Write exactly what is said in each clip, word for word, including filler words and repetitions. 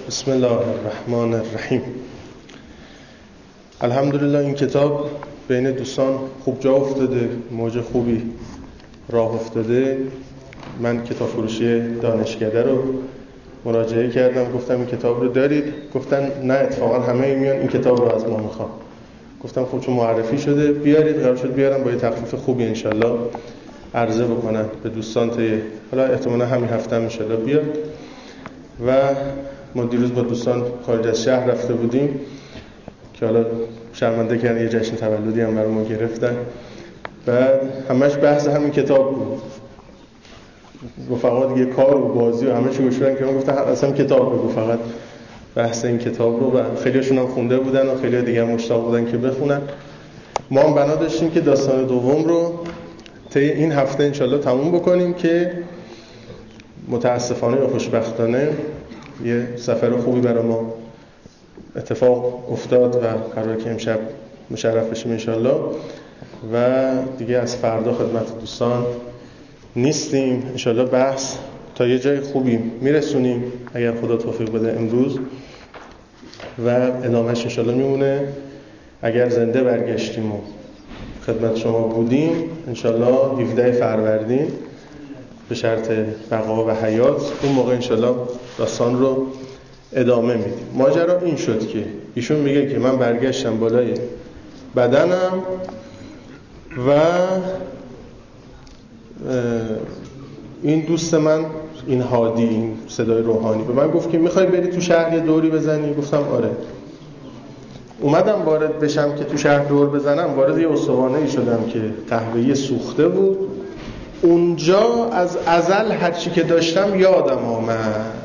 بسم الله الرحمن الرحیم. الحمدلله این کتاب بین دوستان خوب جا افتاده، موج خوبی راه افتاده. من کتاب فروشی دانشکده رو مراجعه کردم، گفتم این کتاب رو دارید؟ گفتن نه اتفاقا همه میان این کتاب رو از ما میخوان. گفتم خب چون معرفی شده بیارید، قرار شد بیارم با یه تخفیف خوبی انشالله عرضه بکنن به دوستان. تا حالا احتمالا همین هفته انشالله بیاد. و ما دیروز با دوستان خارج از شهر رفته بودیم که حالا شرمنده کردن، یه جشن تولدی هم برای ما گرفتن. بعد همش بحث همین کتاب بود، فقط دیگه کار و بازی و همه چی گوشورن که من گفتم اصلا کتاب بگو، فقط بحث این کتاب رو. و خیلیشون هم خونده بودن و خیلی دیگه هم مشتاق بودن که بخونن. ما هم بنا داشتیم که داستان دوم رو طی این هفته انشالله تموم بکنیم که متاسفانه یا خوشبختانه یه سفر خوبی برای ما اتفاق افتاد و قراره که امشب مشرف بشیم انشالله. و دیگه از فردا خدمت دوستان نیستیم انشالله. بحث تا یه جای خوبی میرسونیم اگر خدا توفیق بده امروز، و ادامهش انشالله میمونه اگر زنده برگشتیم و خدمت شما بودیم انشالله هفدهم فروردین به شرط بقا و حیات. اون موقع انشالله داستان رو ادامه میدیم. ماجرا این شد که ایشون میگه که من برگشتم بالای بدنم و این دوست من، این هادی، این صدای روحانی به من گفت که میخوای بری تو شهر یه دوری بزنی؟ گفتم آره. اومدم وارد بشم که تو شهر دور بزنم، وارد یه استوانه‌ای شدم که قهوه‌ای سوخته بود. اونجا از ازل هر چی که داشتم یادم آمد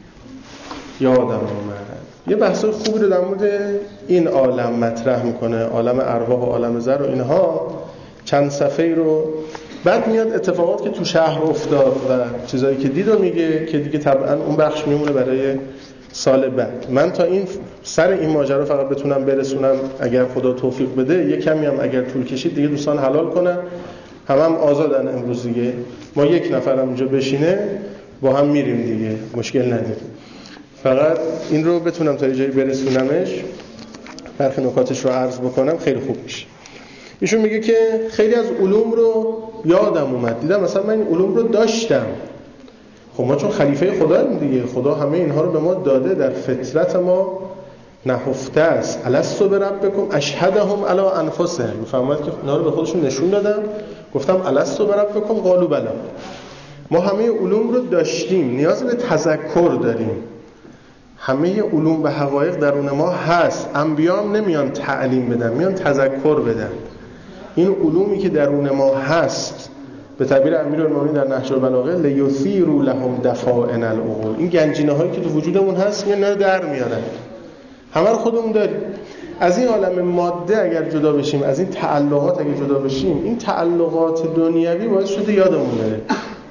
یادم آمد یه بحث خوبی رو در مورد این عالم مطرح میکنه، عالم ارواح و عالم زر و اینها، چند صفحه‌ای رو. بعد میاد اتفاقات که تو شهر افتاد و چیزایی که دید و میگه که دیگه طبعا اون بخش میمونه برای سال بعد. من تا این سر این ماجرا فقط بتونم برسونم اگر خدا توفیق بده. یه کمی هم اگر طول کشید دیگه دوستان حلال کنن، همه هم آزادن امروز دیگه. ما یک نفرم اینجا بشینه با هم میریم دیگه، مشکل نداره. فقط این رو بتونم تا یه جایی برسونمش، برخی نکاتش رو عرض بکنم، خیلی خوب میشه. ایشون میگه که خیلی از علوم رو یادم اومد، دیدم مثلا من این علوم رو داشتم. خب ما چون خلیفه خداییم دیگه، خدا همه اینها رو به ما داده، در فطرت ما نهفته است. الستو بربکم اشهدهم علی انفسهم. میفهمید که اینا رو به خودشون نشون دادم، گفتم الستو بربکم قالوا بلی. ما همه علوم رو داشتیم، نیاز به تذکر داریم. همه علوم و حقایق درون ما هست. انبیا هم نمیان تعلیم بدن، میان تذکر بدن. این علومی که درون ما هست، به تعبیر امیرالمومنین در نهج البلاغه، لیثیروا لهم دفائن العقول، این گنجینه هایی که تو وجودمون هست میان اینا در میارن. همه رو خودمون داریم. از این عالم ماده اگر جدا بشیم، از این تعلقات اگر جدا بشیم، این تعلقات دنیوی باعث شده یادمون بره.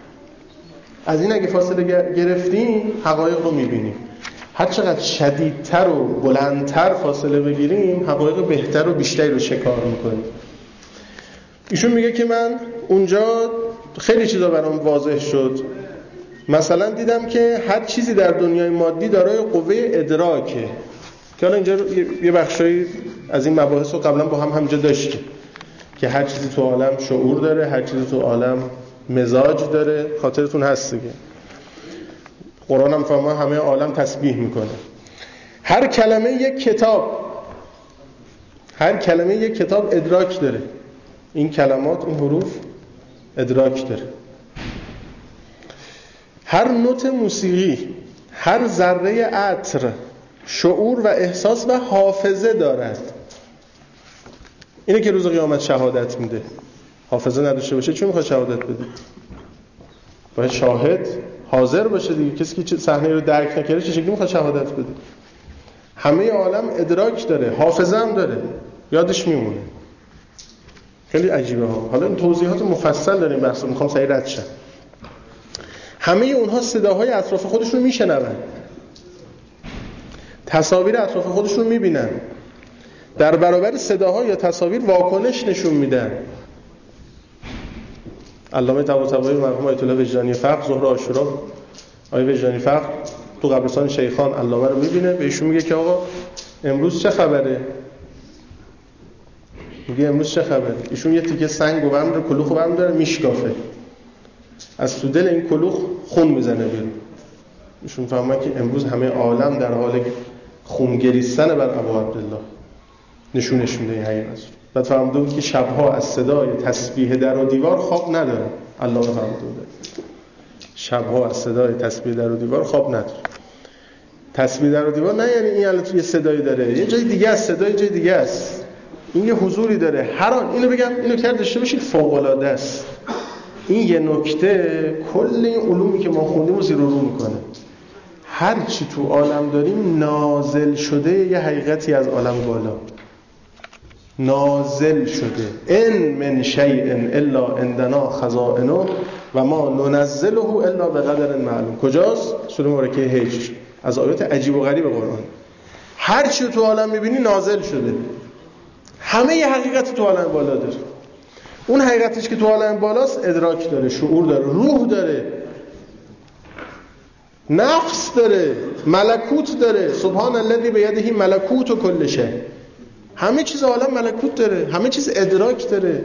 از این اگه فاصله گرفتیم حقایق رو میبینیم. هر چقدر شدیدتر و بلندتر فاصله بگیریم حقایق بهتر و بیشتری رو شکار میکنیم. ایشون میگه که من اونجا خیلی چیزا برام واضح شد. مثلا دیدم که هر چیزی در دنیای مادی دارای قوه ادراکه، که حالا اینجا یه بخشایی از این مباحث رو قبلا با هم همینجا داشتیم که هر چیزی تو عالم شعور داره، هر چیزی تو عالم مزاج داره. خاطرتون هست دیگه، قرآن هم فهمه همه عالم تسبیح میکنه. هر کلمه یک کتاب، هر کلمه یک کتاب ادراک داره. این کلمات، این حروف ادراک داره. هر نوت موسیقی، هر ذره عطر شعور و احساس و حافظه دارد. اینه که روز قیامت شهادت میده. حافظه نداشته باشه چی میخواد شهادت بده؟ باید شاهد حاضر باشه دیگه. کسی که صحنه رو درک نکرده چه شکلی میخواد شهادت بده؟ همه عالم ادراک داره، حافظه هم داره، یادش میمونه. خیلی عجیبه ها. حالا این توضیحات مفصل داریم، بحث میخوام سریع رد شم. همه اونها صداهای اطراف خودشون میشنون، تصاویر اطراف خودشون میبینن، در برابر صداها یا تصاویر واکنش نشون میدن. علامه طباطبایی مرحوم آیت الله وجدانی فقر ظهر عاشورا، آیه وجدانی فقر تو قبرستان شیخان علامه رو میبینه، بهشون میگه که آقا امروز چه خبره؟ میگه امروز چه خبره؟ ایشون یه تیکه سنگ و بم رو کلوخ و بم داره میشکافه، از تو دل این کلوخ خون میزنه بیرون. ایشون فهمه که امروز همه عالم در حال خون گریستن بر ابو عبدالله، نشونش میده این حقیقت. بعد فهمیده بود که شبها از صدای تسبیح در و دیوار خواب نداره. الله فهمیده بود شبها از صدای تسبیح در و دیوار خواب نداره. تسبیح در و دیوار نه یعنی این الان یه صدایی داره، یه جای دیگه است، صدای جای دیگه است، این یه حضوری داره. هر آن اینو بگم، اینو کرد داشته باشید فوق العاده است. این یه نکته کل این علومی که ما خوندیم رو زیر و رو میکنه. هر چی تو عالم داریم نازل شده یه حقیقتی از عالم بالا، نازل شده. ان من شیء الا عندنا خزائنه و ما ننزله الا بقدر معلوم. کجاست؟ سوره مبارکه هجر، از آیات عجیب و غریب قرآن. هر چی تو عالم میبینی نازل شده، همه ی حقیقت تو عالم بالا داره. اون حقیقتش که تو عالم بالاست ادراک داره، شعور داره، روح داره، نفس داره، ملکوت داره. سبحان الذی بیده ملکوت و کل شیء. همه چیز عالم ملکوت داره، همه چیز ادراک داره.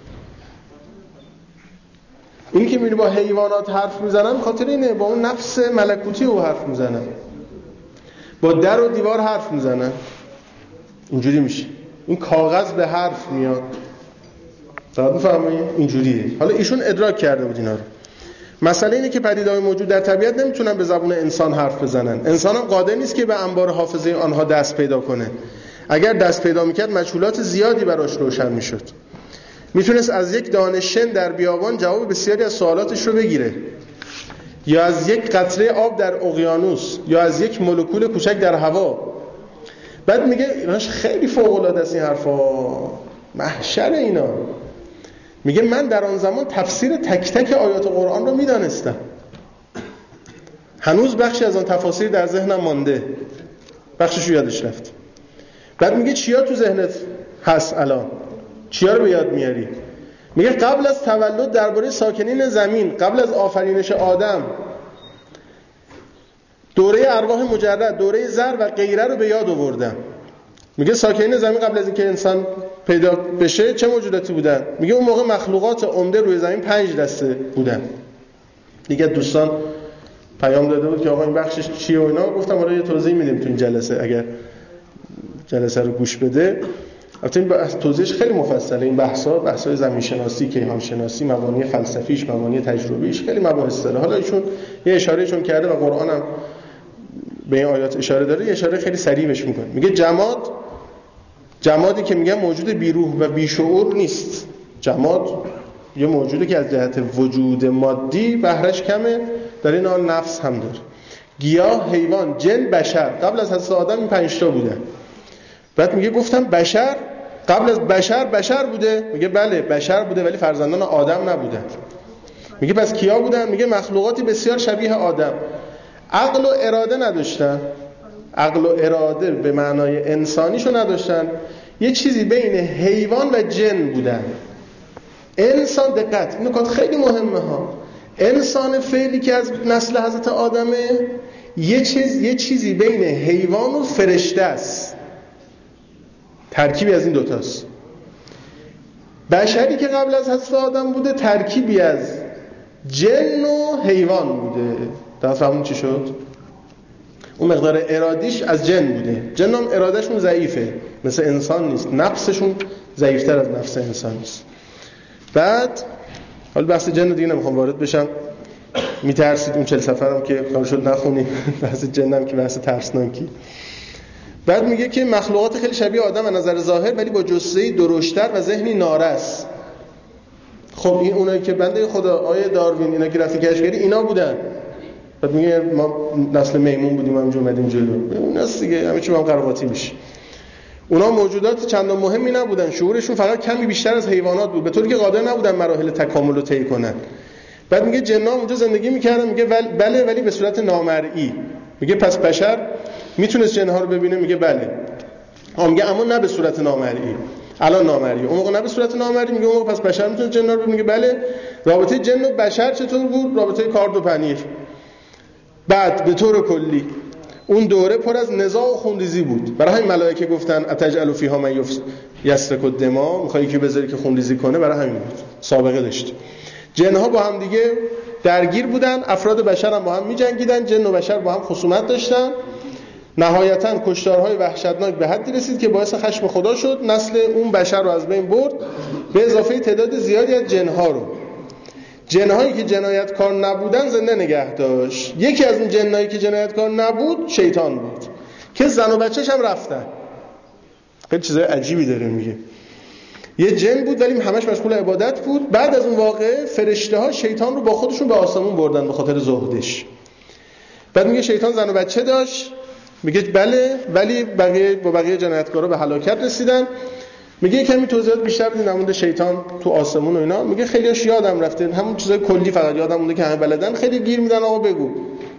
این که میری با حیوانات حرف میزنن خاطر اینه، با اون نفس ملکوتی او حرف میزنن. با در و دیوار حرف میزنن، اینجوری میشه. این کاغذ به حرف میاد، دارید میفهمید؟ اینجوریه. حالا ایشون ادراک کرده بود اینا رو. مسئله اینه که پدیده‌های موجود در طبیعت نمیتونن به زبون انسان حرف بزنن. انسان هم قادر نیست که به انبار حافظه آنها دست پیدا کنه. اگر دست پیدا میکرد مجهولات زیادی براش روشن میشد. میتونست از یک دانشجو در بیابان جواب بسیاری از سوالاتش رو بگیره، یا از یک قطره آب در اقیانوس، یا از یک مولکول کوچک در هوا. بعد میگه ایناش خیلی فوق العاده است، این حرفا محشر اینا. میگه من در آن زمان تفسیر تک تک آیات قرآن رو میدانستم، هنوز بخشی از آن تفاسیر در ذهنم مانده، بخشش رو یادش رفت. بعد میگه چیا تو ذهنت هست الان؟ چیا رو به یاد میاری؟ میگه قبل از تولد درباره ساکنین زمین، قبل از آفرینش آدم، دوره ارواح مجرد، دوره زر و غیره رو به یاد آوردم. میگه ساکنین زمین قبل از اینکه انسان پیدا بشه چه موجوداتی بودن؟ میگه اون موقع مخلوقات عمده روی زمین پنج دسته بودن. دیگه دوستان پیام داده بود که آقا این بخشش چیه و اینا. گفتم آره یه توضیح میدیم تو این جلسه، اگر جلسه رو گوش بده. البته این توضیحش خیلی مفصله. این بحثا بحثای زمین شناسی، کیهان شناسی، مبانی فلسفیش، مبانی تجربیش، خیلی مباحث داره. حالا ایشون یه اشاره چون کرده و قرآن هم به این آیات اشاره داره، یه اشاره خیلی سریع بهش میکنه. میگه جماد، جمادی که میگن موجود بیروح و بیشعور نیست. جماد یه موجودی که از جهت وجود مادی بهرش کمه، در این حال نفس هم داره. گیاه، حیوان، جن، بشر. قبل از حضرت آدم این پنج تا بودن. بعد میگه گفتم بشر، قبل از بشر بشر بوده؟ میگه بله بشر بوده ولی فرزندان آدم نبودن. میگه پس کیا بودن؟ میگه مخلوقاتی بسیار شبیه آدم، عقل و اراده نداشتن. عقل و اراده به معنای انسانیشو نداشتن، یه چیزی بین حیوان و جن بودن. انسان، دقت، این نکات خیلی مهمه ها. انسان فعلی که از نسل حضرت آدمه یه چیز یه چیزی بین حیوان و فرشته است، ترکیبی از این دوتاست. بشری که قبل از حضرت آدم بوده ترکیبی از جن و حیوان بوده. تا فهمون چی شد؟ اون مقدار ارادیش از جن بوده. جن هم ارادهشون ضعیفه، مثل انسان نیست، نفسشون ضعیفتر از نفس انسان نیست. بعد حالا بحث جن دیگه نمیخوام وارد بشم، میترسید اون چهل سفرم که کار شد نخونیم. بحث جنم که بحث ترسناکی. بعد میگه که مخلوقات خیلی شبیه آدم از نظر ظاهر ولی با جثه‌ای درشتر و ذهنی نارس. خب این اونایی که بنده خدا آیه داروین اینا که رفتی کشف کردی اینا بودن. بعد میگه ما نسل میمون بودیم همینجا اومدیم جلو. اوناست دیگه، همه چی با هم قرقاتی میشه. اونا موجودات چندان مهمی نبودن، شعورشون فقط کمی بیشتر از حیوانات بود، به طوری که قادر نبودن مراحل تکامل رو طی کنن. بعد میگه جن‌ها اونجا زندگی میکردن. میگه بله ولی به صورت نامرئی. میگه پس بشر میتونست جن‌ها رو ببینه؟ میگه بله. ها میگه اما نه به صورت نامرئی. الان نامرئی، اون موقع نه به صورت نامرئی. میگه اون موقع پس بشر میتونه جن‌ها رو ببینه؟ میگه بله. رابطه جن و بشر چطور بود؟ رابطه کارد و پنیر. بعد به طور کلی اون دوره پر از نزاع و خونریزی بود. برای همین ملائکه گفتن اتجعل فیها من یسفک الدماء، میخوای که بذاری که خونریزی کنه. برای همین بود، سابقه داشت. جنها با هم دیگه درگیر بودن، افراد بشر هم با هم می‌جنگیدن، جن و بشر با هم خصومت داشتن. نهایتاً کشتارهای وحشتناک به حدی رسید که باعث خشم خدا شد، نسل اون بشر رو از بین برد، به اضافه تعداد زیادی از جنها رو. جنهایی که جنایتکار نبودن زنده نگه داشت. یکی از اون جنهایی که جنایتکار نبود شیطان بود که زن و بچه‌ش هم رفتن. خیلی چیزای عجیبی داره میگه. یه جن بود ولی همش مشغول عبادت بود. بعد از اون واقعه فرشته‌ها شیطان رو با خودشون به آسمون بردن به خاطر زهدش. بعد میگه شیطان زن و بچه داشت، میگه بله، ولی بقیه با بقیه جنایتکارا به هلاکت رسیدن. میگه کمی توضیحات بیشتر بدین نمونده شیطان تو آسمون و اینا. میگه خیلیش یادم رفته، همون چیزای کلی فقط یادم مونده که همه بلدن، خیلی گیر میدن آقا بگو.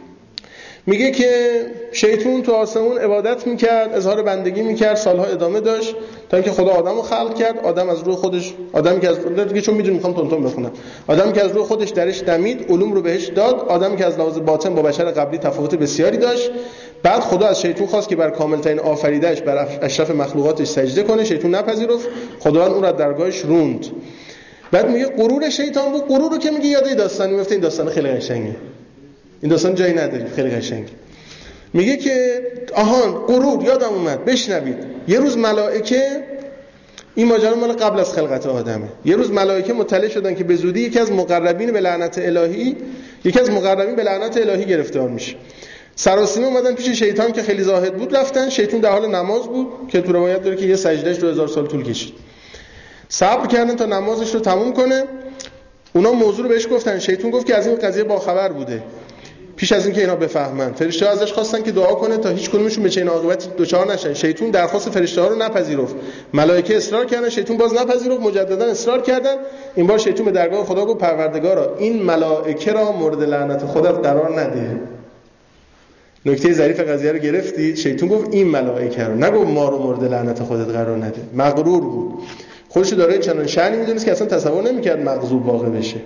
میگه که شیطان تو آسمون عبادت میکرد، اظهار بندگی میکرد، سالها ادامه داشت تا اینکه خدا آدمو خلق کرد. آدم از روح خودش، آدمی که از دیگه چون میدونم میخوام تون تون بخونم، آدمی که از روح خودش درش دمید، علوم رو بهش داد. آدمی که از لحاظ باطن با بشر قبلی تفاوت بسیاری داشت. بعد خدا از شیطان خواست که بر کاملترین آفریدهش، بر اشرف مخلوقاتش سجده کنه. شیطان نپذیرفت، خداوند اون را در درگاهش روند. بعد میگه غرور شیطان بود. غرور رو که میگه یاد داستانی میفته. این داستان خیلی قشنگه، این داستان جایی نداره، خیلی قشنگه. میگه که آهان غرور یادم اومد، بشنوید. یه روز ملائکه، این ماجرا مال قبل از خلقت آدمه، یه روز ملائکه مطلع شدن که به زودی یکی از مقربین به لعنت الهی یکی از مقربین به لعنت الهی گرفتار میشه. سراسیمه اومدن پیش شیطان که خیلی زاهد بود، رفتن. شیطان در حال نماز بود که تو روایت داره که یه سجدهش دو هزار سال طول کشید. صبر کردن تا نمازش رو تموم کنه. اونا موضوع رو بهش گفتن. شیطان گفت که از این قضیه باخبر بوده پیش از اینکه اینا بفهمن. فرشته‌ها ازش خواستن که دعا کنه تا هیچ کدومشون به چنین عاقبتی دچار نشن. شیطان درخواست فرشته‌ها رو نپذیرفت. ملائکه اصرار کردن، شیطان باز نپذیرفت، مجددا اصرار کردن. این بار شیطان به درگاه خدا گفت پروردگارا این ملائکه را مورد لعنت خودت قرار نده. نکته ظریف قضیه رو گرفتی؟ شیطان گفت این ملائکه رو، نگفت ما رو مورد لعنت خودت قرار نده. مغرور بود، خودش داره چنان شأنی میدونست که اصلا تصور نمی‌کرد مغضوب واقع بشه.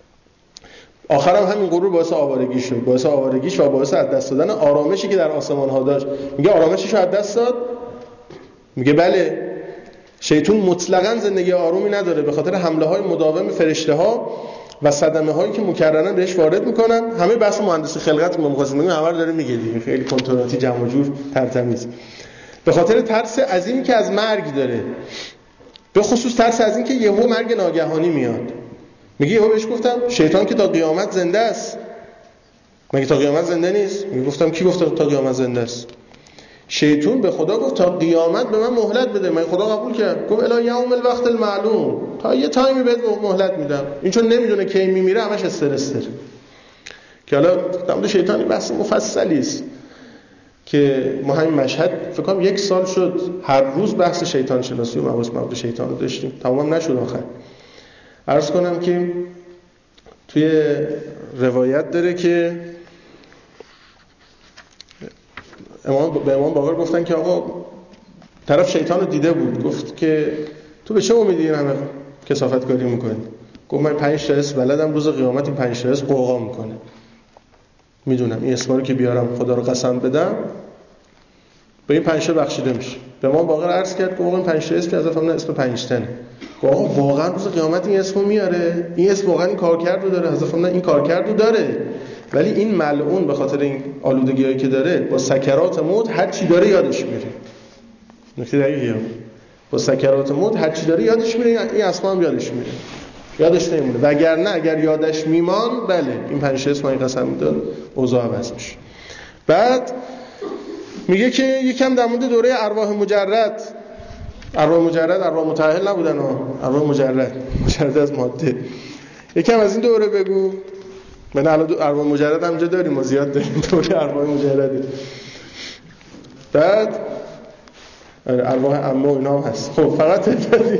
آخرام همین غرور باعث آوارگی شد، باعث آوارگیش و باعث از دست دادن آرامشی که در آسمان ها داشت. میگه آرامشش رو از دست داد. میگه بله، شیطان مطلقاً زندگی آرومی نداره به خاطر حمله های مداوم فرشته ها و صدمه هایی که مکررن بهش وارد میکنن. همه بحث مهندسی خلقت ما می‌خواستیم بگیم همه رو داره میگه دیگه، خیلی کنترلاتی جمع و جور ترتمیز. به خاطر ترس عظیمی که از مرگ داره، به خصوص ترس از این که یهو مرگ ناگهانی میاد. میگه یهو بهش گفتم شیطان که تا قیامت زنده است. مگه تا قیامت زنده نیست؟ میگه گفتم کی گفت تا قیامت زنده است؟ شیطان به خدا گفت تا قیامت به من مهلت بده. من خدا قبول کرد، گفت الی یوم الوقت المعلوم، تا یه تایمی بهت مهلت میدم. این چون نمیدونه کی میمیره همش استرس داره. که حالا در شیطان بحث مفصلی است که ما همین مشهد فکر کنم یک سال شد هر روز بحث شیطان شناسی و مباحث مربوط به شیطان رو داشتیم، تمام نشد. آخر عرض کنم که توی روایت داره که امام به امام باقر گفتن که آقا طرف شیطان رو دیده بود، گفت که تو به چه امیدی این همه کثافتکاری میکنی؟ گفت من پنج تا اسم بلدم، روز قیامت این پنج تا اسم قوقا میکنه. میدونم این اسما رو که بیارم خدا رو قسم بدم به این پنج تا بخشیده میشه. به امام باقر عرض کرد که آقا این پنج تا اسم که از افهمنا اسم پنج تنه. آقا واقعا روز قیامت این اسمو میاره؟ این اسم واقعا این کارکردو داره؟ حذف من این کارکردو داره. ولی این ملعون به خاطر این آلودگیایی که داره با سکرات موت هر چی داره یادش میره. نکته دقیقیه. با سکرات موت هر چی داره یادش میره، این اسما هم یادش میره. یادش نمیمونه. وگرنه اگر یادش میمان بله این پنج اسم این قسم میداد اوضاع عوض میشه. بعد میگه که یکم در مورد دوره ارواح مجرد، ارواح مجرد ارواح متأهل نبودن ها، ارواح مجرد مجرد از ماده. یکم از این دوره بگو. من الان ارواح مجرد هم اینجا داریم، ما زیاد داریم دوره ارواح مجرده. بعد ارواح عمه و اینا هم هست. خب فقط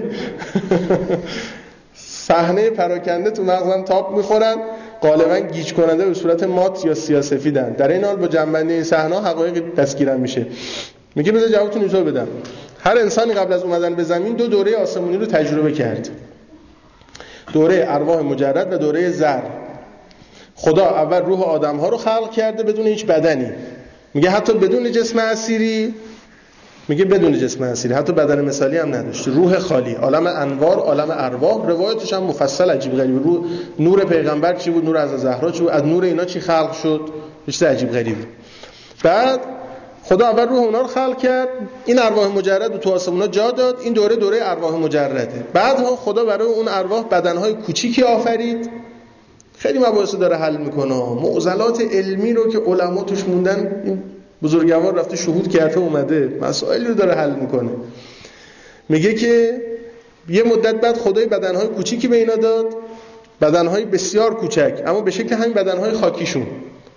صحنه پراکنده تو مغزم تاپ میخورن، غالبا گیج کننده به صورت مات یا سیاه‌سفیدن. در این حال با جنبندی این صحنه حقایق دستگیرم میشه. میگه بذار جوابتون اینطور بدم. هر انسانی قبل از اومدن به زمین دو دوره آسمونی رو تجربه کرد. دوره ارواح مجرد و دوره زر. خدا اول روح آدم‌ها رو خلق کرده بدون هیچ بدنی. میگه حتی بدون جسم اثیری، میگه بدون جسم اثیری، حتی بدن مثالی هم نداشت، روح خالی، عالم انوار، عالم ارواح. روایتش هم مفصل عجیب غریب. رو نور پیغمبر چی بود، نور از زهرا چی بود، از نور اینا چی خلق شد، چیز عجیب غریبی. بعد خدا اول روح اونا رو خلق کرد، این ارواح مجرد رو تو آسمونا جا داد. این دوره دوره ارواح مجرده. بعدها خدا برای اون ارواح بدنهای کوچیکی آفرید. خیلی مباحث داره حل میکنه، معضلات علمی رو که علما توش موندن، این بزرگوار رفته شهود کرده اومده، مسائلی رو داره حل میکنه. میگه که یه مدت بعد خدای بدنهای کوچیکی به اینا داد، بدنهای بسیار کوچک، اما به شکل همین بدنهای خاکیشون.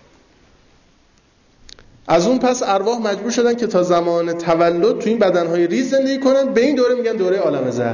از اون پس ارواح مجبور شدن که تا زمان تولد تو این بدنهای ریز زندگی کنن. به این دوره میگن دوره عالم زر.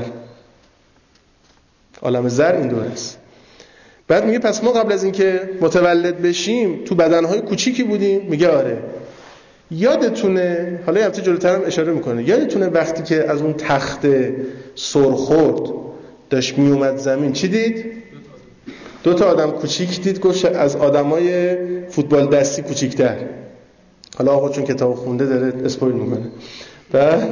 عالم زر این دوره است. بعد میگه پس ما قبل از اینکه متولد بشیم تو بدنهای کوچیکی بودیم. میگه آره. یادتونه، حالا یه هفته جلوتر هم اشاره میکنه، یادتونه وقتی که از اون تخت سرخورد داشت میومد زمین چی دید؟ دو تا آدم کوچیک دید. گفت از آدمای فوتبال دستی کوچیک‌تر. حالا آقا چون کتاب خونده داره اسپویل میکنه. بعد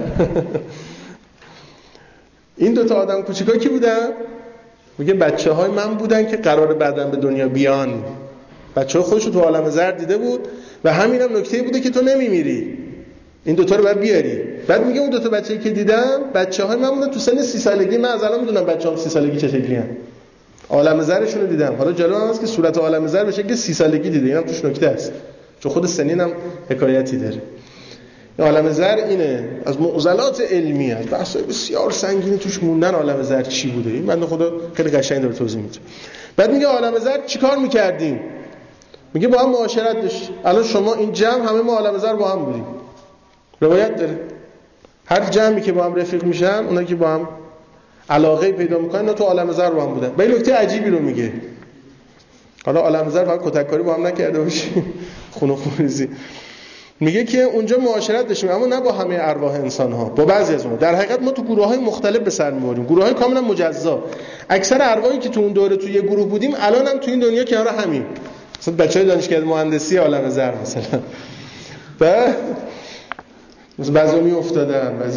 این دو تا آدم کوچیکا کی بودن؟ میگه بچه‌های من بودن که قرار بعداً به دنیا بیان. بچه‌ها خودشو تو عالم زر دیده بود و همینم هم نکته بوده که تو نمیمیری، این دوتا رو باید بیاری. بعد میگه اون دوتا بچه‌ای که دیدم بچه‌های من بودن تو سن سی سالگی. من از الان میدونم بچه‌ام سی سالگی چه شکلیان، عالم زرشون رو دیدم. حالا جالب هم هست که صورت عالم زر به شکل سی سالگی دیده، اینم توش نکته است چون خود سنین هم حکایتی داره. این عالم زر اینه، از معضلات علمی است، بحثای بسیار سنگینی توش موندن. عالم زر چی بوده این بنده خدا خیلی قشنگ داره توضیح میده. بعد میگه عالم زر چیکار می‌کردیم؟ میگه با هم معاشرت داشت. الان شما این جمع همه ما عالم زر با هم بودیم. روایت داره هر جمعی که با هم رفیق میشن، اونایی که با هم علاقه پیدا میکنن، اینا تو عالم زر با هم بودن. به نکته عجیبی رو میگه. حالا عالم زر فقط کتککاری با هم نکرده باشیم، خون و خونریزی. میگه که اونجا معاشرت داشتیم، اما نه با همه ارواح انسان ها، با بعضی از اونها. در حقیقت ما تو گروه های مختلف به سر میبریم، گروه های کاملا مجزا. اکثر ارواحی که تو اون دوره تو یه گروه بودیم الان هم تو این دنیا کنار همیم. مثلا بچهای دانشکده مهندسی عالم زر مثلا، بعد مثلا بعضی می افتادن، بعضی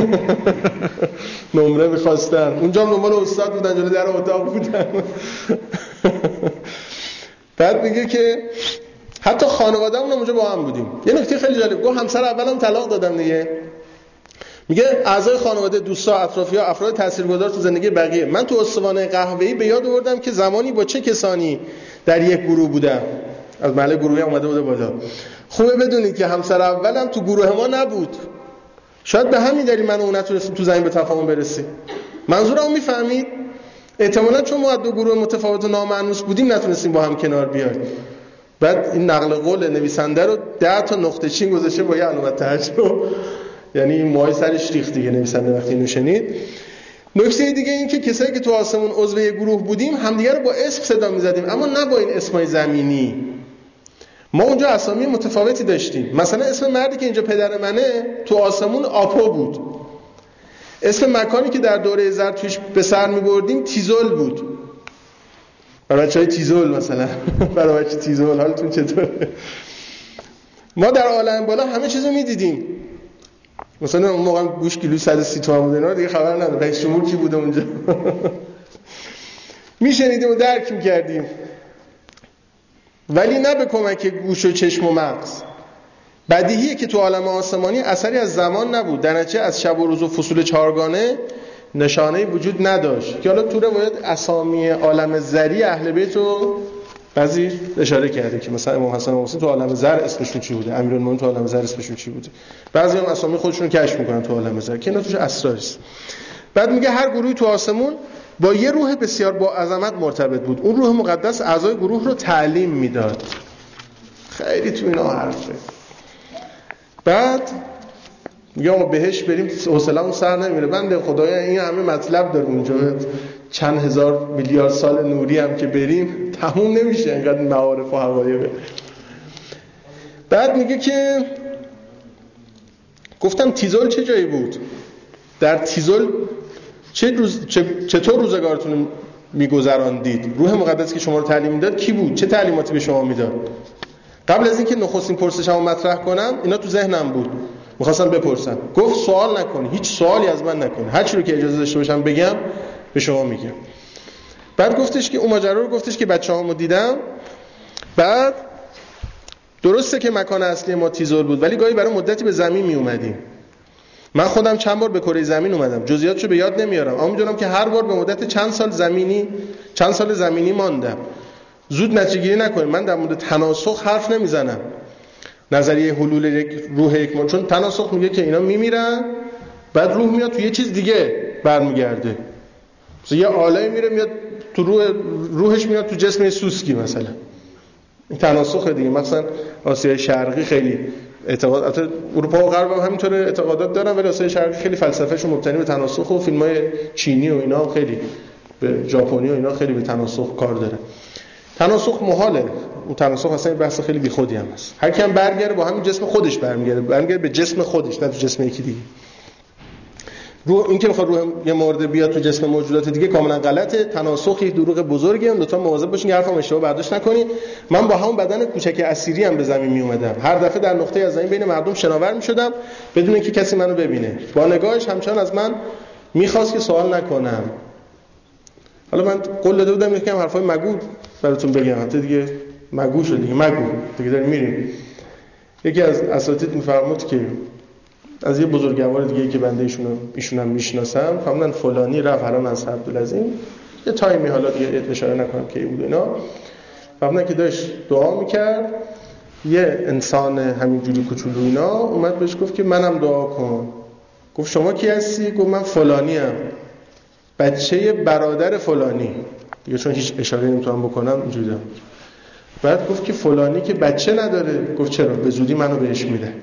نمره میخواستن، اونجا هم دنبال استاد بودن، جلوی در اتاق بودن. بعد میگه که حتی خانواده‌مون هم اونجا با هم بودیم. یه نکته خیلی جالب گفت، همسر اولم طلاق دادم دیگه. میگه اعضای خانواده، دوستا، اطرافیان، افراد تاثیرگذار تو زندگی بقیه. من تو استوانه قهوه‌ای به یاد آوردم که زمانی با چه کسانی در یک گروه بودم. از محل گروهی اومده بوده بالا. خوبه بدونید که همسر اولم تو گروه ما نبود. شاید به همین دلیل من و اون نتونستیم تو زمین به تفاهم برسیم. منظورمو میفهمید؟ احتمالاً چون ما دو گروه متفاوت و نامانوس بودیم نتونستیم با هم کنار بیایم. بعد این نقل قول نویسنده رو ده تا نقطه چین گذاشته با یه علامت تعجب، یعنی این موهای سرش ریخت دیگه نویسنده وقتی اینو شنید. نکته دیگه این که کسایی که تو آسمون عضو یه گروه بودیم همدیگه رو با اسم صدا می‌زدیم، اما نه با این اسمای زمینی. ما اونجا اسامی متفاوتی داشتیم. مثلا اسم مردی که اینجا پدر منه تو آسمون آپو بود. اسم مکانی که در دوره زر توش به سر می‌بردیم تیزول بود. برای بچه‌های تیزول مثلا، برای بچه تیزول حالتون چطوره؟ ما در عالم بالا همه چیزو می‌دیدیم. مثلا اون موقع گوش کیلو صد و سی تومن بود، اینا دیگه خبر نداره رئیس جمهور کی بوده اونجا. میشنیدیم و درک می‌کردیم. ولی نه به کمک گوش و چشم و مغز. بدیهیه که تو عالم آسمانی اثری از زمان نبود، در نتیجه از شب و روز و فصول چهارگانه نشانه‌ای وجود نداشت که حالا تو روایت اسامی عالم زری اهل بیت رو بعضی اشاره کرده که مثلا امام حسن و حسین تو عالم زر اسمشون چی بوده، امیرالمومنین تو عالم زر اسمشون چی بوده. بعضی هم اسامی خودشون رو کشف میکنن تو عالم زر که اینا توش اسرار است. بعد میگه هر گروهی تو آسمون با یه روح بسیار با عظمت مرتبط بود. اون روح مقدس اعضای گروه رو تعلیم میداد. خیلی تو اینا حرفه. بعد میگه ما بهش بریم حوصله‌مون سر نمیره. بنده خدایا این همه مطلب داره اونجا، چند هزار میلیارد سال نوری هم که بریم تموم نمیشه اینقدر معارف و حقایق. بعد میگه که گفتم تیزول چه جایی بود؟ در تیزول چه روز چه چطور روزگارتون میگذراندید؟ روح مقدس که شما رو تعلیم میداد کی بود؟ چه تعلیماتی به شما میداد؟ قبل از اینکه نخستین پرسشمو مطرح کنم اینا تو ذهنم بود، می‌خواستم بپرسم. گفت سوال نکنی، هیچ سوالی از من نکنی، هر چی رو که اجازه داشته باشم بگم به شما میگم. بعد گفتش که اون ماجرا رو گفتش که بچه‌هامو دیدم. بعد درسته که مکان اصلی ما تیزول بود، ولی گاهی برای مدتی به زمین می اومدیم. من خودم چند بار به کره زمین اومدم، جزئیاتشو به یاد نمیارم، اما میدونم که هر بار به مدت چند سال زمینی چند سال زمینی ماندم. زود نتیجه‌گیری نکنید، من در مورد تناسخ حرف نمیزنم، نظریه حلول یک روح یک ما، چون تناسخ میگه که اینا میمیرن بعد روح میاد تو یه چیز دیگه برمیگرده. مثلا یه آله میره میاد تو روح، روحش میاد تو جسم سوسکی مثلا. این تناسخ دیگه. مثلا آسیای شرقی خیلی اعتقاد، البته اروپا و غرب هم همینطوره اعتقادات دارن، ولی آسیای شرقی خیلی فلسفه‌شون مبتنی به تناسخ و فیلم‌های چینی و اینا خیلی، به ژاپنی و اینا خیلی به تناسخ کار داره. تناسخ محاله، اون تناسخ اصلا بحث خیلی بیخودی هم هست. هر کی هم برگره با همین جسم خودش برمیگره، برمیگره به جسم خودش نه تو جسم یکی دیگه. روح این که بخواد روح یه مورد بیاد تو جسم موجودات دیگه کاملا غلطه. تناسخ یک دروغ بزرگه، لطفا مواظب باشین که حرفم اشتباه برداشت نکنید. من با همون بدن کوچک اسیری هم به زمین می اومدم، هر دفعه در نقطه از زمین بین مردم شناور می شدم بدون اینکه کسی منو ببینه. با نگاهش همچنان از من میخواست که سوال نکنم. حالا من قول داده بودم یکم حرفای مگو براتون بگم، حتی دیگه مگو شد دیگه، مگو دیگه داریم میریم. یکی از اساتید میفرمود که از یه بزرگوار دیگه که بنده ایشونو ایشونم میشناسم، فرمودن فلانی رفت حرم از عبدالعظیم یه تایمی، حالا دیگه اشاره نکنم کی بود اینا، فرمودن که داشت دعا میکرد، یه انسان همینجوری کوچولو اینا اومد بهش گفت که منم دعا کن. گفت شما کی هستی؟ گفت من فلانی ام، بچه برادر فلانی دیگه، چون هیچ اشاره نمیتونم بکنم اینجوری دارم. بعد گفت که فلانی که بچه نداره. گفت چرا؟ به زودی منو بهش میده.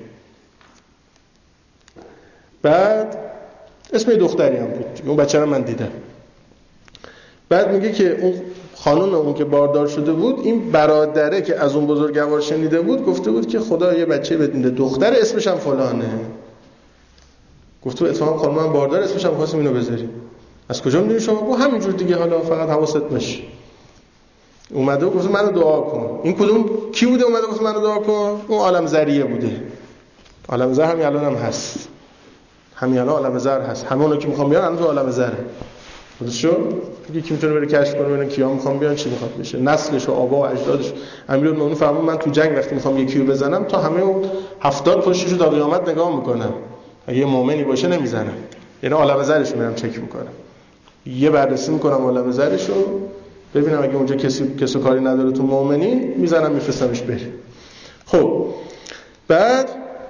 بعد اسم دختری هم بود، اون بچه رو من دیدم. بعد میگه که اون خانم اون که باردار شده بود، این برادره که از اون بزرگوار شنیده بود گفته بود که خدا یه بچه بهت میده، دختر اسمش هم فلانه. گفته بود اتفاقا خانم من باردار، اسمش هم خواستیم اینو بذاریم. از کجا میدونی شما؟ گفت همینجور دیگه، حالا فقط حواست باشه. اومده و گفت منو دعا کن. این کدوم کی بوده اومده گفت منو دعا کن؟ اون عالم ذریه بوده. عالم ذر همین الان هم هست، همین الان عالم ذر هست، همه اونا که میخوام بیان الان تو عالم ذره. درستشو؟ یکی کی میتونه بره کشف کنه ببینه کیا میخوام بیان، چی میخواد بشه، نسلش و آبا و اجدادش. امیرالمومنین فرمود من تو جنگ وقتی میخوام یکی رو بزنم تا همه اون هفتاد پشتشو تا قیامت نگاه میکنم، اگه یه مؤمنی باشه نمیزنم، یعنی عالم ذرش میرم چک میکنم، یه بررسی میکنم عالم ذرشو ببینم اگه اونجا کسی کسو کاری نداره تو مؤمنین میزنم میفرستمش بره. خب بعد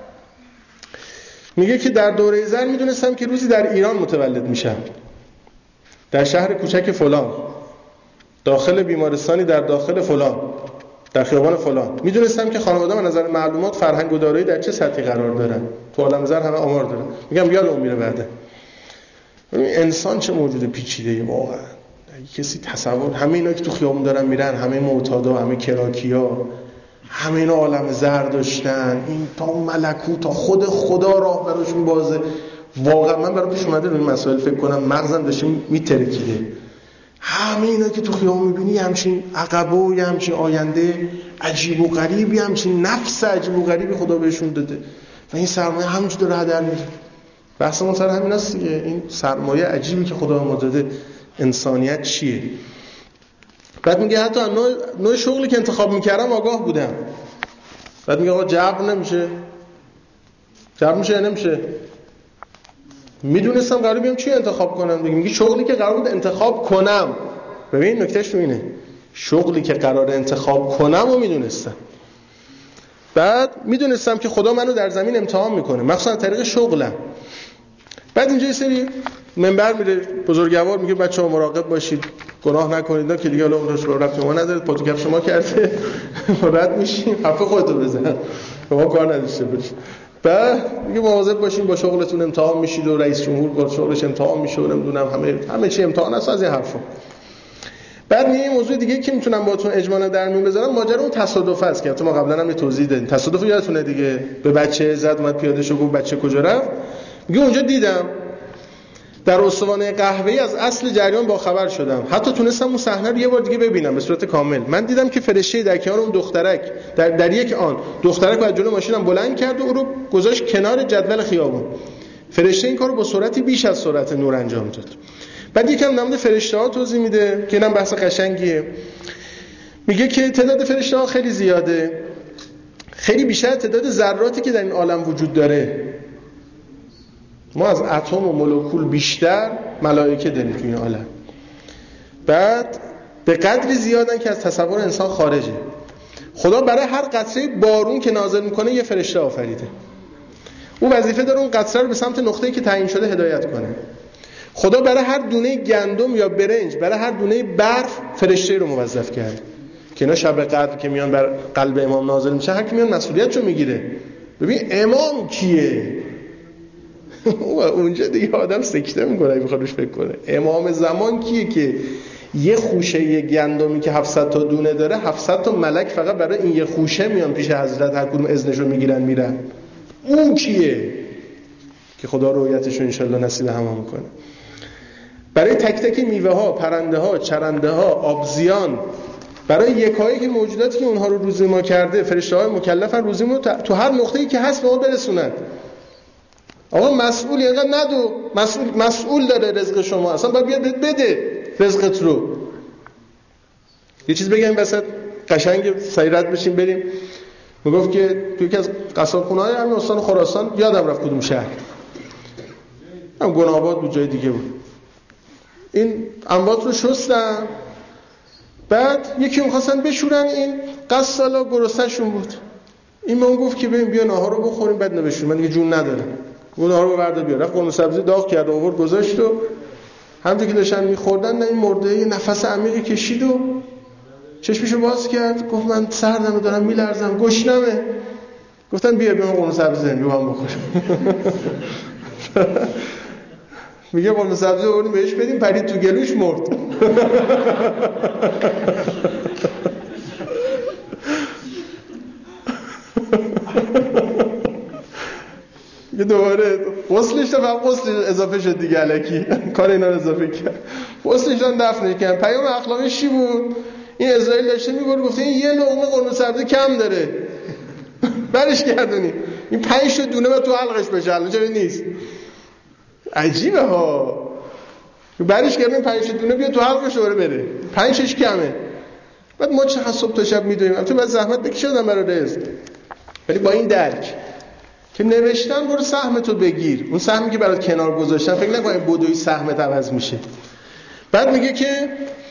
میگه که در دوره زر میدونستم که روزی در ایران متولد میشم، در شهر کوچک فلان، داخل بیمارستانی در داخل فلان، در خیابان فلان. میدونستم که خانواده من نظر معلومات فرهنگ و دارایی در چه سطحی قرار دارن، تو عالم زر همه آمار دارن. میگم بیا اون میره بعده. انسان چه موجود پیچیده‌ای واقعا. کسی تصور، همه اینا که تو خیابون دارن میرن، همه معتادا، همه کراکیا، همه اینا عالم زر داشتن، این تا ملکوت تا خود خدا راه براشون بازه. واقعا من برام پیش اومده روی مسائل فکر کنم مغزم داشته میترکیده. همه اینا که تو خیابون میبینی همچین عقبه و همچین آینده عجیب و غریبی، همچین نفس عجیب و غریبی خدا بهشون داده و این سرمایه همینجور داره هدر میره. بحثمون سر همین است دیگه، این سرمایه عجیبی که خدا ما داده انسانیت چیه. بعد میگه حتی نوع, نوع شغلی که انتخاب میکردم آگاه بودم. بعد میگه آقا جبر نمیشه، جبر میشه یا نمیشه؟ میدونستم قراره بیام چی انتخاب کنم. میگه شغلی که قرار بود انتخاب کنم، ببین نکتهش تو اینه، شغلی که قرار انتخاب کنم و میدونستم. بعد میدونستم که خدا منو در زمین امتحان میکنه، مخصوصا طریق شغلم. بعد اینجا یه سری منبر میره بزرگوار میگه بچه‌ها مراقب باشید، گناه نکنید، نه که دیگه الان روش رفت ما نداره، پاتو کف شما کرده رد میشین، حرف خودتو بزن، شما کار نداشته باشید. بعد میگه مواظب باشین با شغلتون امتحان میشید و رئیس جمهور با شغلش امتحان میشه و نمیدونم همه همه چی امتحان است از این حرفا. بعد میگه این موضوع دیگه که میتونم باهاتون اجمالا در میون بذارم، ماجرا اون تصادف است که ما قبلا هم یه توضیح دادیم. تصادف یادتونه دیگه، به بچه زد اومد پیاده شو گفت بچه کجا رفت. میگه اونجا دیدم در استوانه قهوه‌ای از اصل جریان باخبر شدم. حتی تونستم اون صحنه رو یه بار دیگه ببینم به صورت کامل. من دیدم که فرشته در کنار اون دخترک در, در یک آن دخترک از جلوی ماشینم بلند کرد و او رو گذاشت کنار جدول خیابون. فرشته این کارو با سرعتی بیش از سرعت نور انجام داد. بعد یکم نمونه فرشته‌ها توضیح میده که اینم بحث قشنگیه. میگه که تعداد فرشته‌ها خیلی زیاده، خیلی بیشتر تعداد ذراتی که در این عالم وجود داره. ما از اتم و مولکول بیشتر ملائکه داریم تو این عالم. بعد به قدری زیادن که از تصور انسان خارجه. خدا برای هر قطره بارون که نازل میکنه یه فرشته آفریده. او وظیفه داره اون قطره رو به سمت نقطه‌ای که تعیین شده هدایت کنه. خدا برای هر دونه گندم یا برنج، برای هر دونه برف فرشته رو موظف کرد که اینا شب قدر که میان بر قلب امام نازل میشه، هر کی میان مسئولیتشو میگیره. ببین امام کیه؟ اونجا دیگه آدم سکته میکنه میخواد روش فکر کنه. امام زمان کیه که یه خوشه یه گندمی که هفتصد تا دونه داره، هفتصد تا ملک فقط برای این یه خوشه میان پیش حضرت، هر کدوم اذنشو میگیرن میرن. اون کیه که خدا رؤیتشو انشالله نصیب همه میکنه. برای تک تک میوه ها، پرنده ها، چرنده ها، آبزیان، برای یکایی که موجوداتی که اونها رو روزی ما کرده، فرشته های مکلفن روزی ما تو هر نقطه‌ای که هست به ما برسونن. آقا مسئول اینقدر ندو، مسئول مسئول داره رزق شما، اصلا باید بیاد بده رزقت رو. یه چیز بگم وسط قشنگ سریعت بشیم بریم. میگفت که تو یکی از قصابخونه‌های همین استان خراسان، یادم رفت کدوم شهر، هم گناباد بود جای دیگه بود، این اموات رو شستن. بعد یکی می‌خواستن بشورن، این قصالا گرسنه‌شون بود. این من گفت که ببین بیا ناهار رو بخوریم بعد نبشون، من دیگه جون ندارم. اون ناهار رو بردار بیار. رفت قرمه سبزی داغ کرد و آورد گذاشت و همونطور که داشتن می‌خوردن نه این مرده یه نفس عمیقی کشید و چشمشو باز کرد، گفت من سردم و دارم میلرزم، گشنمه. گفتن بیا بیا قرمه سبزی زنی بیا هم بخوریم. میگه قرمه سبزی آوردیم بهش بدیم، پرید تو گلوش مرد. یه دوباره غسلش تا غسل اضافه شد دیگه، الکی کار اینا رو اضافه کرد. غسلش دادن دفنش کردن. پیام اخلاقش چی بود؟ این اسرائیل داشته میگه گفته این یه لقمه قرمه سبزی کم داره. برش گردونی. این پنج تا دونه با تو حلقش بشه، الان چرا نیست؟ عجیبه ها. برش گردون پنج تا دونه بیا تو حلقش دوباره بره. پنجش کمه. بعد ما چه صبح تا شب میدویم. البته بعد زحمت بکشیدم برای رزق. ولی با این درک که نوشتن برو سهمتو بگیر، اون سهمی که برات کنار گذاشتن فکر نکن این بدوی سهمت عوض میشه. بعد میگه که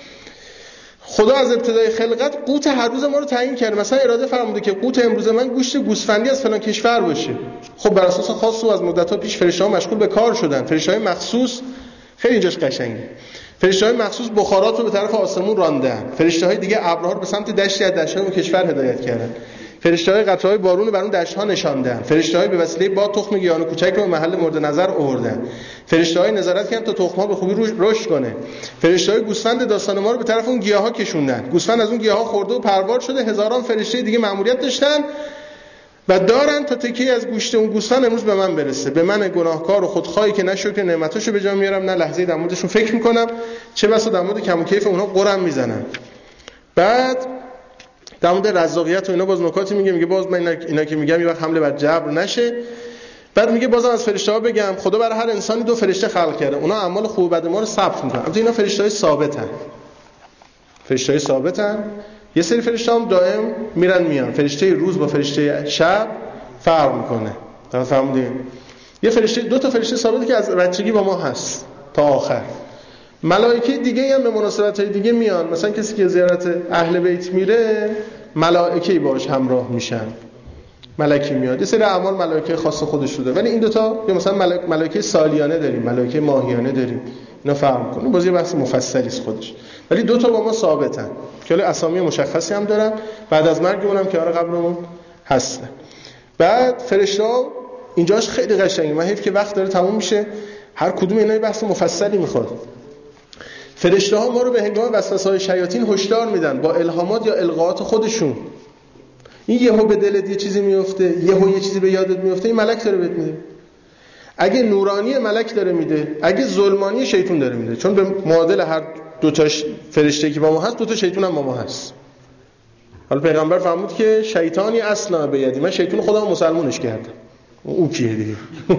خدا از ابتدای خلقت قوت هر روز ما رو تعیین کرده. مثلا اراده فرموده که قوت امروز من گوشت گوسفندی از فلان کشور باشه. خب بر اساس خاص و از مدت‌ها پیش فرشته‌ها مشغول به کار شدن. فرشته‌های مخصوص خیلی اینجاش قشنگه. فرشته‌های مخصوص بخارات رو به طرف آسمون راندن. فرشته‌های دیگه ابرها رو به سمت دشتی از دشت‌های اون کشور هدایت کردن. فرشته‌های قطره‌های بارون رو بر اون دشت‌ها نشاندن. فرشته‌های به وسیله باد تخم گیاهان کوچک رو به محل مورد نظر آوردن. فرشته‌های نظارت کردن تا تخم‌ها به خوبی رشد کنه. فرشته‌های گوسفند داستان ما رو به طرف اون گیاها کشوندن. گوسفند از اون گیاها خورده و پروار شده. هزاران فرشته دیگه مأموریت داشتن و دارن تا تکی از گوشت اون گوسفند امروز به من برسه. به من گناهکار و خودخواهی که نه شکر نعمتاشو به جا میارم نه لحظه در موردشون فکر می‌کنم، چه بسا در مورد کم و کیف اونها قرم میزنم. بعد در مورد رزاقیت و اینا باز نکاتی میگه. میگه باز من اینا که میگم یه وقت حمله بر جبر نشه. بعد میگه بازم از فرشته‌ها بگم خدا برای هر انسانی دو فرشته خلق کرده، اونا اعمال خوب و بد ما رو ثبت میکنن. البته اینا فرشته‌های ثابتن. فرشته‌های ثابتن. یه سری فرشته هم دائم میرن میان. فرشته روز با فرشته شب فرق میکنه. تا فهمیدین؟ یه فرشته دو تا فرشته ثابته که از بچگی با ما هست تا آخر. ملائکه دیگه هم به مناسبت‌های دیگه میان. مثلا کسی که زیارت اهل بیت میره ملائکه‌ای باهاش همراه میشن. ملکی میاد. یه سری اعمال ملائکه خاص خودش رو داره. ولی این دوتا یا مثلا ملائکه ملائکه سالیانه داریم، ملائکه ماهیانه داریم. اینا فرق می‌کنه. باز یه بحث مفصلی است خودش. ولی دو تا با ما ثابتن. که حالا اسامی مشخصی هم دارن. بعد از مرگمون هم کنار قبرمون هستن. بعد فرشته‌ها اینجاش خیلی قشنگه. من حیف که وقت داره تموم میشه. هر کدوم اینا یه بحث مفصلی میخواد. فرشته‌ها ما رو به هنگام وسوسه‌های شیاطین هشدار میدن با الهامات یا القاءات خودشون. این یهو به دلت یه چیزی میفته، یهو یه چیزی به یادت میفته، این ملک داره بهت میگه. اگه نورانی ملک داره میده، اگه ظلمانی شیطان داره میده، چون به معادل هر دو تا فرشته که با ما هست دو تا شیطان هم با ما هست. حالا پیغمبر فرمود که شیطانی اصلا به یدی، من شیطان خودم مسلمونش کردم. او کیه دیگه؟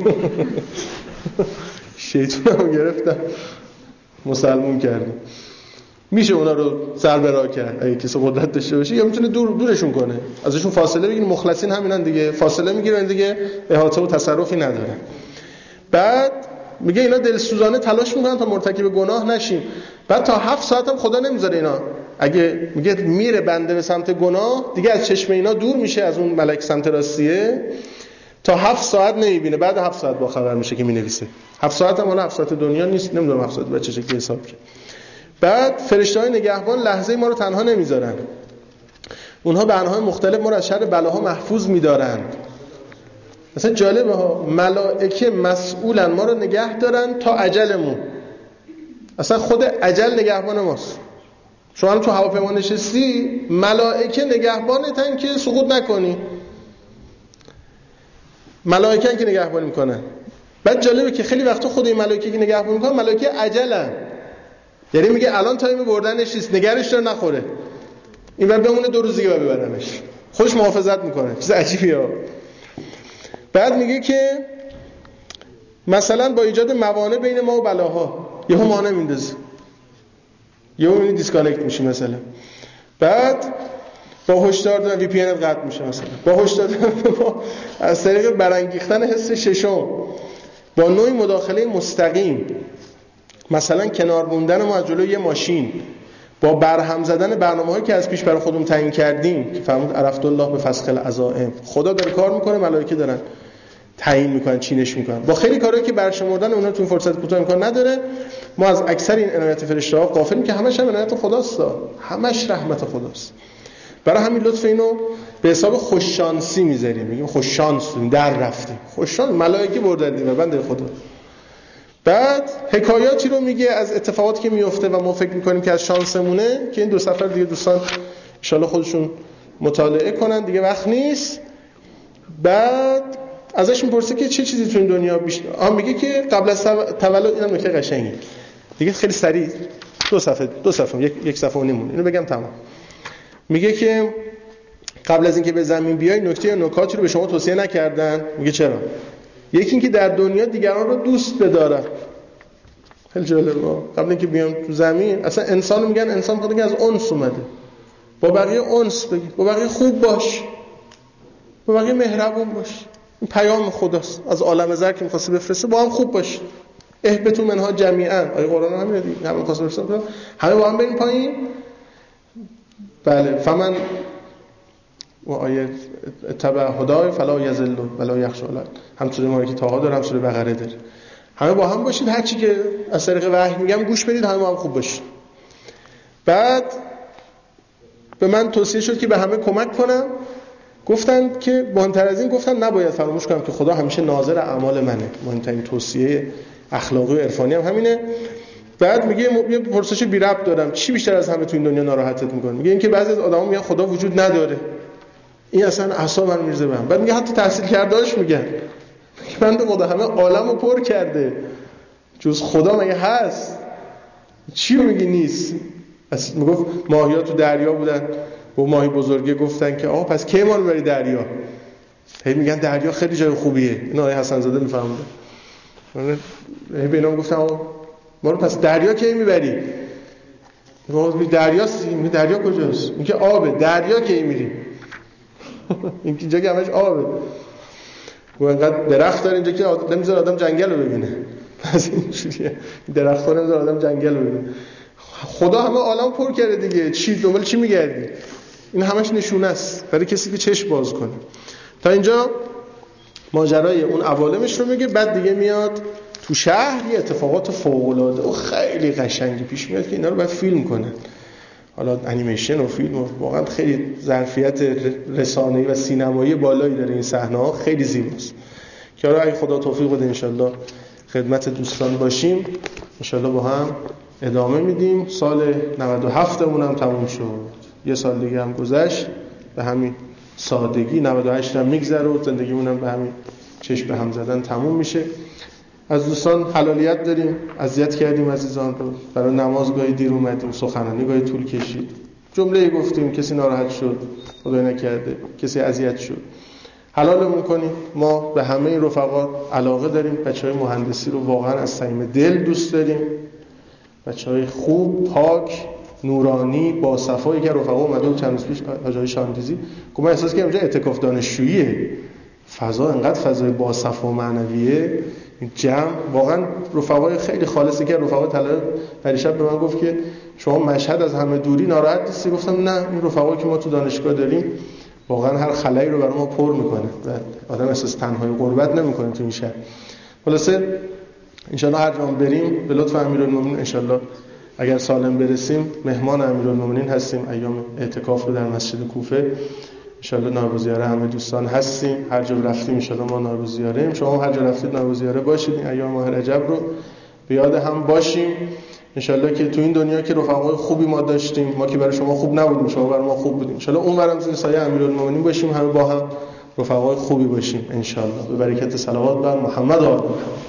شیطان هم گرفتم مسلمون کردم. میشه اونا رو سر به راه کرد اگه کسی قدرت داشته باشه، یا میتونه دور دورشون کنه، ازشون فاصله بگیرن. مخلصین همینن دیگه، فاصله میگیرن دیگه، احاطه و تصرفی ندارن. بعد میگه اینا دلسوزانه تلاش میکنن تا مرتکب گناه نشیم. بعد تا هفت ساعت هم خدا نمیذاره اینا، اگه میگه میره بنده به سمت گناه دیگه از چشم اینا دور میشه، از اون ملک سمت راستیه، تا هفت ساعت نمیبینه. بعد هفت ساعت با خبر میشه که مینویسه. هفت ساعت هم حالا هفت ساعت دنیا نیست، نمیدونم هفت ساعت بچه چه حساب کنه. بعد فرشته‌های نگهبان لحظه ما رو تنها نمیذارن، اونها به انواع مختلف ما رو از شر بلاها محفوظ می‌دارند. مثلا جالبه ها، ملائکه مسئولن ما رو نگه دارن تا اجلمون. اصلا خود اجل نگهبان ماست. شما هم تو هواپیما نشستی، ملائکه نگهبانتن که سقوط نکنی. ملائکه که نگهبانی میکنن. بعد جالبه که خیلی وقتا خود این ملائکه که نگهبانی میکنن ملائکه اجلن، یعنی میگه الان تایم بردنش نیست، نگرش داره نخوره، این بعد بمونه دو روز دیگه بعد ببرنش. خودش محافظت میکنه. چیز عجیبیه ها. بعد میگه که مثلا با ایجاد موانع بین ما و بلاها یهو مانع میندازه، یهو میبینی دیسکانکت میشه مثلا. بعد با هشدار دادن وی پی ان قطع میشه مثلا، با هشدار دادن ما از طریق برانگیختن حس ششم با نوعی مداخله مستقیم، مثلا کنار موندن ما از جلوی یه ماشین، با برهم زدن برنامه‌هایی که از پیش برای خودمون تعیین کردیم که فرمود عرفت الله به فسخ العزائم، خدا داره کار میکنه، ملائکه دارن تعیین میکنن، چینش میکنن، با خیلی کارهایی که برشمردن اونها تو فرصت کوتاه امکان نداره. ما از اکثر این عنایت فرشته‌ها غافلیم که همش هم عنایت خداست، همش رحمت خداست. برای همین لطف اینو به حساب خوششانسی میذاریم، میگیم خوش شانس در رفتیم، خوش شانس ملائکه بردن دیگه بنده خدا. بعد حکایاتی رو میگه از اتفاقاتی که میفته و ما فکر میکنیم که از شانسمونه، که این دو سفر دیگه دوستان ان شاءالله خودشون مطالعه کنن، دیگه وقت نیست. بعد ازش میپرسه که چه چیزی تو این دنیا بیشتر آ میگه که قبل از تولد، اینم نکته قشنگی دیگه، خیلی سریع دو صفحه دو صفحه یک یک صفحه و نیمون اینو بگم تمام. میگه که قبل از اینکه به زمین بیای نکته یا نکاتی رو به شما توصیه نکردن؟ میگه چرا؟ یکی اینکه در دنیا دیگران رو دوست بدارن. خیلی جالبه، قبل اینکه بیام تو زمین اصلا انسانو میگن انسان میگه که از انس اومده، با بقیه انس بگی، با بقیه خوب باش، با بقیه مهربون باش. این پیام خداست از عالم زر که می‌خواسته بفرسته، با هم خوب باش. اهبطوا منها جمیعا، آیه قرآن همین دیگه، همه می‌خواسته بفرسته همه با هم بریم پایین. بله، فمن و آیه تبع هدای فلا یذل ولا یخشى، هم سوره مارکی طه داره هم سوره بقره داره. همه با هم باشید، هر چی که از طریق وحی میگم گوش بدید، همه با هم خوب باشید. بعد به من توصیه شد که به همه کمک کنم. گفتن که مهمتر از این، گفتن نباید فراموش کنم که خدا همیشه ناظر اعمال منه. مهمترین توصیه اخلاقی و عرفانی هم همینه. بعد میگه یه پرسش بی ربط دارم، چی بیشتر از همه تو این دنیا ناراحتت میکنه؟ میگه اینکه بعضی از آدما میگن خدا وجود نداره، این اصلا اعصاب من میرزه بهم. بعد میگه حتی تحصیل کردهاش میگن که بنده خدا همه عالمو پر کرده، جز خدا مگه هست؟ چی رو میگی نیست؟ اصلا میگفت ماهی‌ها تو دریا بودن و ماهی بزرگه گفتن که آقا پس کی ما رو بری دریا؟ هی میگن دریا خیلی جای خوبیه. این آقای حسن زاده میفهمه. هی به اینا گفتم آقا ما رو پس دریا کی میبری؟ ما دریا سی دریا کجاست؟ میگه آبه. دریا کی میریم؟ اینجا که همش آبه. و انقدر درخت داره اینجا که نمیذاره آدم جنگل رو ببینه. پس اینجوریه، درخت‌ها نمیذاره آدم جنگل رو ببینه. خدا همه عالم پر کرده دیگه، چی دنبال چی میگردی؟ این همش نشونه است برای کسی که چشم باز کنه. تا اینجا ماجرای اون عوالمش رو میگه. بعد دیگه میاد تو شهر یه اتفاقات فوق‌العاده و خیلی قشنگی پیش میاد که اینا رو باید فیلم کنن. حالا انیمیشن و فیلم و واقعا خیلی ظرفیت رسانه‌ای و سینمایی بالایی داره این صحنه‌ها، خیلی زیباست. که حالا اگه خدا توفیق بده انشالله خدمت دوستان باشیم، انشالله با هم ادامه میدیم. سال نود و هفت مون هم تموم شد، یه سال دیگه هم گذشت به همین سادگی. نود و هشت هم میگذره و زندگیمون هم به همین چشم به هم زدن تموم میشه. از دوستان حلالیت داریم، اذیت کردیم عزیزان رو، برای نماز گاهی دیر اومدیم، سخنرانی گاهی طول کشید، جمله‌ای گفتیم کسی ناراحت شد، خدای نکرده کسی اذیت شد. حلالمون کنیم. ما به همه این رفقا علاقه داریم، بچهای مهندسی رو واقعا از صمیم دل دوست داریم، بچهای خوب، پاک، نورانی، با صفایی که رفقا اومده بود چند روز پیش آقای شاندیزی گفت من احساس کردم اونجا اعتکاف دانشجوییه، فضا انقدر فضای با صفا و معنویه، جمع واقعا رفقای خیلی خالصی که رفقا طلب پریشب به من گفت که شما مشهد از همه دوری ناراحت نیستی؟ گفتم نه، این رفقایی که ما تو دانشگاه داریم واقعا هر خلایی رو برای ما پر میکنه و آدم احساس تنهایی و غربت نمیکنه تو این شهر. خلاصه ان شاء الله هر جا بریم به لطف امیرالمومنین ان شاء الله اگر سالم برسیم مهمان امیرالمومنین هستیم. ایام اعتکاف رو در مسجد کوفه ان شاء الله نایب الزیاره همه دوستان هستیم، هر جا رفتیم ان شاء الله ما نایب الزیاره ایم، شما هر جا رفتید نایب الزیاره باشید. این ایام ماه رجب رو به یاد هم باشیم ان شاء الله که تو این دنیا که رفقای خوبی ما داشتیم، ما که برای شما خوب نبودیم شما برای ما خوب بودیم، ان شاء الله اونورم زیر سایه امیرالمومنین باشیم، همه با هم رفقای خوبی باشیم ان شاء الله به برکت صلوات بر محمد و آل محمد.